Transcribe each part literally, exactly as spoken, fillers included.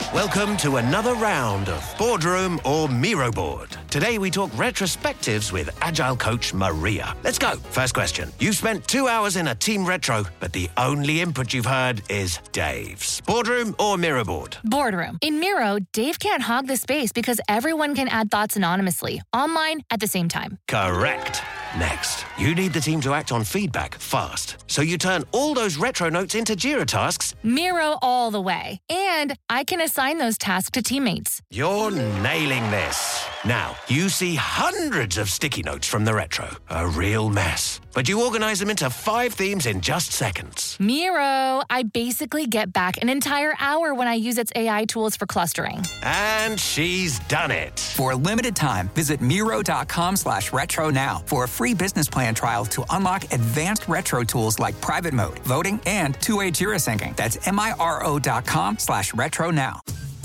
Welcome to another round of Boardroom or Miro Board. Today we talk retrospectives with Agile coach Maria. Let's go. First question. You've spent two hours in a team retro, but the only input you've heard is Dave's. Boardroom or Miro Board? Boardroom. In Miro, Dave can't hog the space because everyone can add thoughts anonymously, online at the same time. Correct. Next, you need the team to act on feedback fast. So you turn all those retro notes into Jira tasks. Miro all the way. And I can assign those tasks to teammates. You're nailing this. Now, you see hundreds of sticky notes from the retro. A real mess. But you organize them into five themes in just seconds. Miro, I basically get back an entire hour when I use its A I tools for clustering. And she's done it. For a limited time, visit Miro.com slash retro now for a free business plan trial to unlock advanced retro tools like private mode, voting, and two-way Jira syncing. That's M-I-R-O.com slash retro now.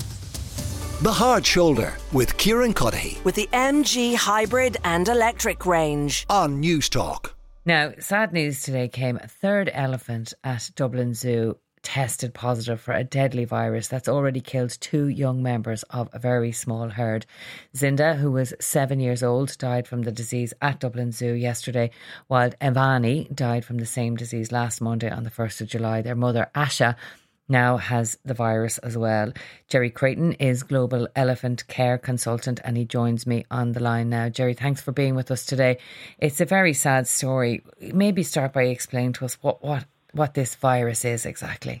The Hard Shoulder with Kieran Cuddihy. With the M G hybrid and electric range. On News Talk. Now, sad news today came. A third elephant at Dublin Zoo tested positive for a deadly virus that's already killed two young members of a very small herd. Zinda, who was seven years old, died from the disease at Dublin Zoo yesterday, while Evani died from the same disease last Monday on the first of July. Their mother, Asha, now has the virus as well. Jerry Creighton is Global Elephant Care Consultant and he joins me on the line now. Jerry, thanks for being with us today. It's a very sad story. Maybe start by explaining to us what, what, what this virus is exactly.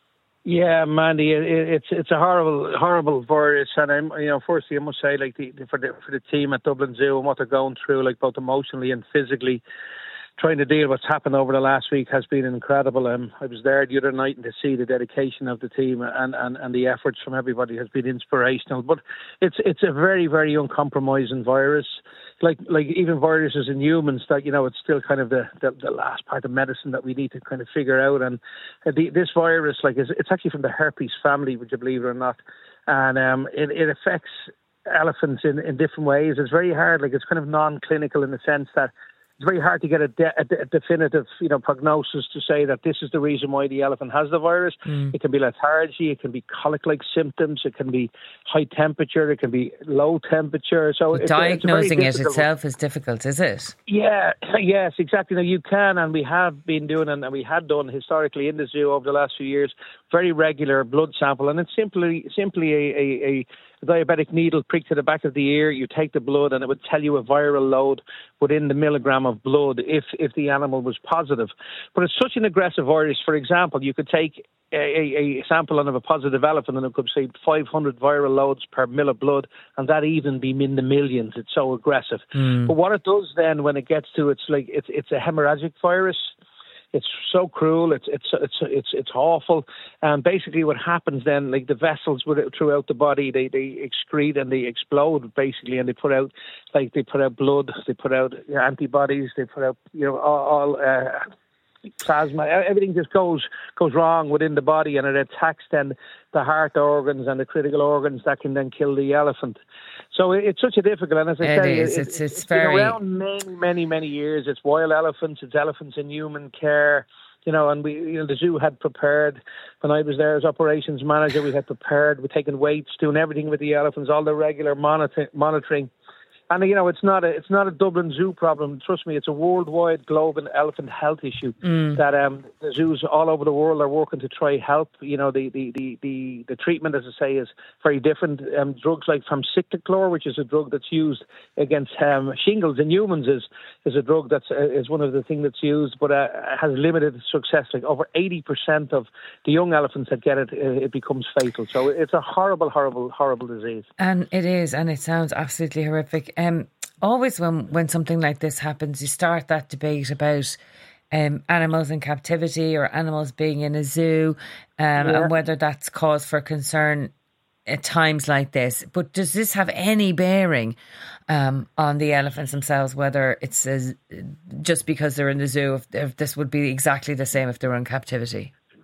Yeah, Mandy, it, it's it's a horrible horrible virus, and I'm you know firstly I must say like the, for the for the team at Dublin Zoo and what they're going through, like both emotionally and physically, trying to deal with what's happened over the last week has been incredible. Um, I was there the other night and to see the dedication of the team and, and, and the efforts from everybody has been inspirational. But it's it's a very, very uncompromising virus. Like like even viruses in humans, that you know, it's still kind of the, the, the last part of medicine that we need to kind of figure out. And the, this virus, like, is it's actually from the herpes family, would you believe it or not? And um, it, it affects elephants in, in different ways. It's very hard. Like, it's kind of non-clinical in the sense that it's very hard to get a, de- a, de- a definitive, you know, prognosis to say that this is the reason why the elephant has the virus. Mm. It can be lethargy, it can be colic-like symptoms, it can be high temperature, it can be low temperature. So it's, it's diagnosing it itself is difficult, is it? Yeah, yes, exactly. Now you can, and we have been doing, and we had done historically in the zoo over the last few years, very regular blood sample, and it's simply simply a, a, a a diabetic needle pricked to the back of the ear. You take the blood and it would tell you a viral load within the milligram of blood if, if the animal was positive. But it's such an aggressive virus. For example, you could take a, a sample of a positive elephant and it could say five hundred viral loads per mil of blood, and that even be in the millions. It's so aggressive. Mm. But what it does then when it gets to, it's like it's it's a hemorrhagic virus. It's so cruel. It's it's it's it's it's awful. And basically, what happens then, like the vessels throughout the body, they they excrete and they explode basically, and they put out like they put out blood, they put out antibodies, they put out you know all. all uh, plasma, everything just goes goes wrong within the body, and it attacks then the heart organs and the critical organs that can then kill the elephant. So it's such a difficult, and as I it say, is. It, it's it's, it's very been around many, many, many years. It's wild elephants, it's elephants in human care. You know, and we, you know, the zoo had prepared, when I was there as operations manager, we had prepared, we're taking weights, doing everything with the elephants, all the regular monitor, monitoring. And, you know, it's not a it's not a Dublin Zoo problem. Trust me, it's a worldwide global elephant health issue mm. that um, the zoos all over the world are working to try help. You know, the the, the, the, the treatment, as I say, is very different. Um, drugs like famciclovir, which is a drug that's used against um, shingles in humans, is is a drug that's uh, is one of the things that's used, but uh, has limited success. Like over eighty percent of the young elephants that get it, uh, it becomes fatal. So it's a horrible, horrible, horrible disease. And it is, and it sounds absolutely horrific. Um, always when, when something like this happens, you start that debate about um, animals in captivity or animals being in a zoo um, yeah. and whether that's cause for concern at times like this. But does this have any bearing um, on the elephants themselves, whether it's a, just because they're in the zoo, if, if this would be exactly the same if they were in captivity?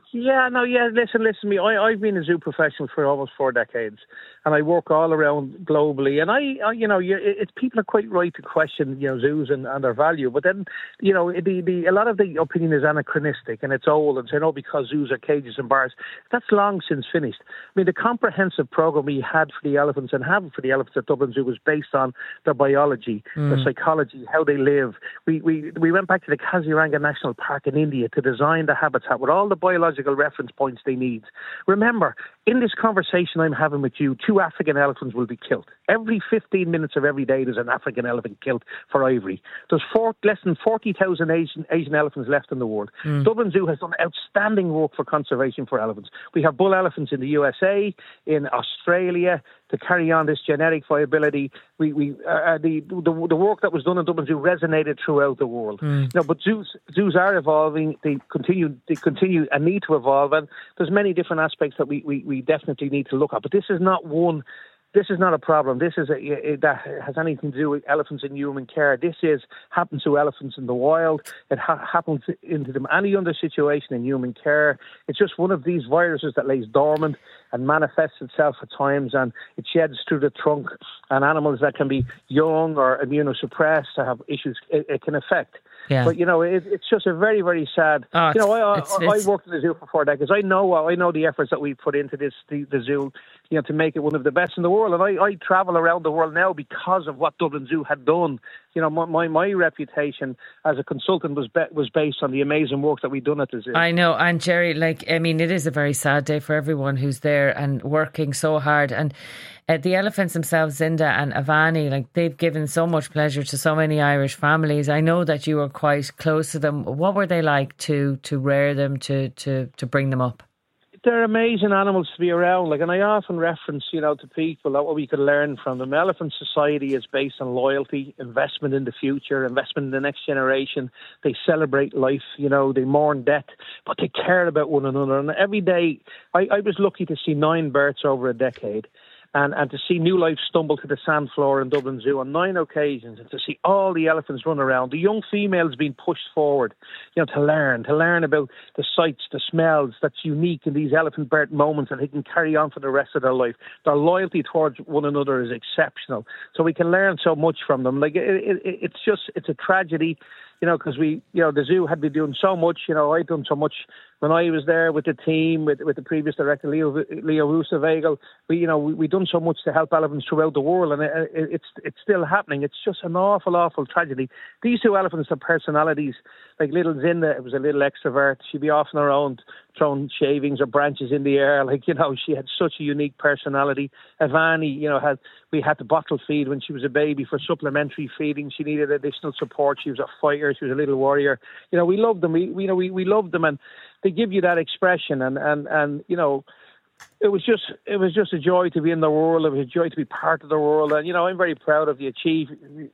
Yeah, no, yeah, listen, listen to me. I, I've been a zoo professional for almost four decades, and I work all around globally. And I, I you know, you, it, people are quite right to question, you know, zoos and, and their value. But then, you know, the, the, a lot of the opinion is anachronistic and it's old and saying, oh, because zoos are cages and bars. That's long since finished. I mean, the comprehensive program we had for the elephants and have for the elephants at Dublin Zoo was based on their biology, mm. their psychology, how they live. We, we, we went back to the Kaziranga National Park in India to design the habitat with all the biological reference points they need. Remember, in this conversation I'm having with you, two African elephants will be killed. Every fifteen minutes of every day there's an African elephant killed for ivory. There's four, less than forty thousand Asian, Asian elephants left in the world. Mm. Dublin Zoo has done outstanding work for conservation for elephants. We have bull elephants in the U S A, in Australia, to carry on this genetic viability. We, we, uh, the, the the work that was done in Dublin Zoo resonated throughout the world. Mm. No, but zoos zoos are evolving. They continue they continue and need to evolve. And there's many different aspects that we, we, we definitely need to look at. But this is not one. This is not a problem. This is a, it, that has anything to do with elephants in human care. This is happens to elephants in the wild. It ha- happens into them any other situation in human care. It's just one of these viruses that lays dormant and manifests itself at times, and it sheds through the trunk. And animals that can be young or immunosuppressed to have issues, it, it can affect. Yeah. But, you know, it, it's just a very, very sad... Oh, you know, I, it's, I, it's, I worked in the zoo for four decades. I know I know the efforts that we put into this, the, the zoo, you know, to make it one of the best in the world. And I, I travel around the world now because of what Dublin Zoo had done. You know, my my, my reputation as a consultant was be, was based on the amazing work that we'd done at the zoo. I know. And Jerry, like, I mean, it is a very sad day for everyone who's there and working so hard. And Uh, the elephants themselves, Zinda and Avani, like they've given so much pleasure to so many Irish families. I know that you were quite close to them. What were they like to to rear them, to to to bring them up? They're amazing animals to be around. Like, and I often reference, you know, to people that what we could learn from them. Elephant society is based on loyalty, investment in the future, investment in the next generation. They celebrate life, you know, they mourn death, but they care about one another. And every day, I, I was lucky to see nine births over a decade. And, and to see new life stumble to the sand floor in Dublin Zoo on nine occasions, and to see all the elephants run around, the young females being pushed forward, you know, to learn, to learn about the sights, the smells that's unique in these elephant birth moments that they can carry on for the rest of their life. Their loyalty towards one another is exceptional. So we can learn so much from them. Like, it, it, it's just, it's a tragedy, you know, because we, you know, the zoo had been doing so much. You know, I'd done so much when I was there with the team, with with the previous director, Leo Leo Roosevelt. We, you know, we we done so much to help elephants throughout the world, and it, it, it's it's still happening. It's just an awful, awful tragedy. These two elephants have personalities. Like little Zinda, it was a little extrovert. She'd be off on her own, throwing shavings or branches in the air. Like, you know, she had such a unique personality. Avani, you know, had we had to bottle feed when she was a baby for supplementary feeding. She needed additional support. She was a fighter. She was a little warrior. You know, we loved them. We, we you know, we, we loved them, and they give you that expression. And, and, and you know, it was just it was just a joy to be in the world. It was a joy to be part of the world. And, you know, I'm very proud of the achieve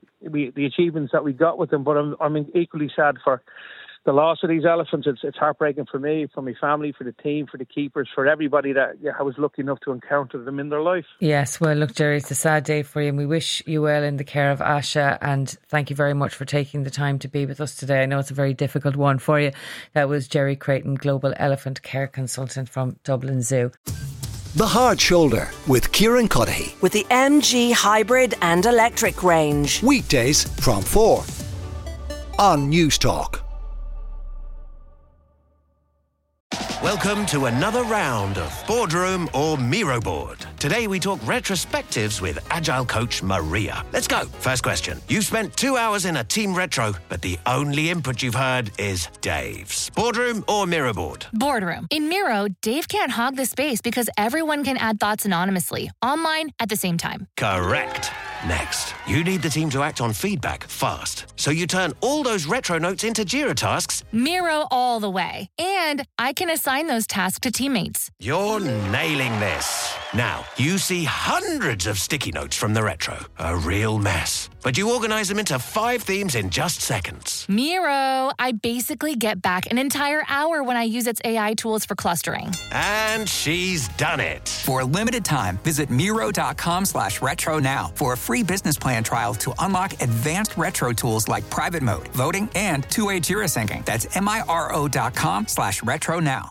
the achievements that we got with them. But I'm I'm equally sad for the loss of these elephants. It's it's heartbreaking for me, for my family, for the team, for the keepers, for everybody that yeah, I was lucky enough to encounter them in their life. Yes, well, look, Jerry, it's a sad day for you, and we wish you well in the care of Asha. And thank you very much for taking the time to be with us today. I know it's a very difficult one for you. That was Jerry Creighton, Global Elephant Care Consultant from Dublin Zoo. The Hard Shoulder with Kieran Cuddihy. With the M G hybrid and electric range. Weekdays from four on News Talk. Welcome to another round of Boardroom or Miro Board. Today we talk retrospectives with Agile coach Maria. Let's go. First question. You've spent two hours in a team retro, but the only input you've heard is Dave's. Boardroom or Miro Board? Boardroom. In Miro, Dave can't hog the space because everyone can add thoughts anonymously, online at the same time. Correct. Next, you need the team to act on feedback fast. So you turn all those retro notes into Jira tasks. Miro all the way. And I can assign those tasks to teammates. You're nailing this. Now, you see hundreds of sticky notes from the retro. A real mess. But you organize them into five themes in just seconds. Miro. I basically get back an entire hour when I use its A I tools for clustering. And she's done it. For a limited time, visit Miro.com slash retro now for a free business plan trial to unlock advanced retro tools like private mode, voting, and two-way Jira syncing. That's M I R O dot com slash retro now.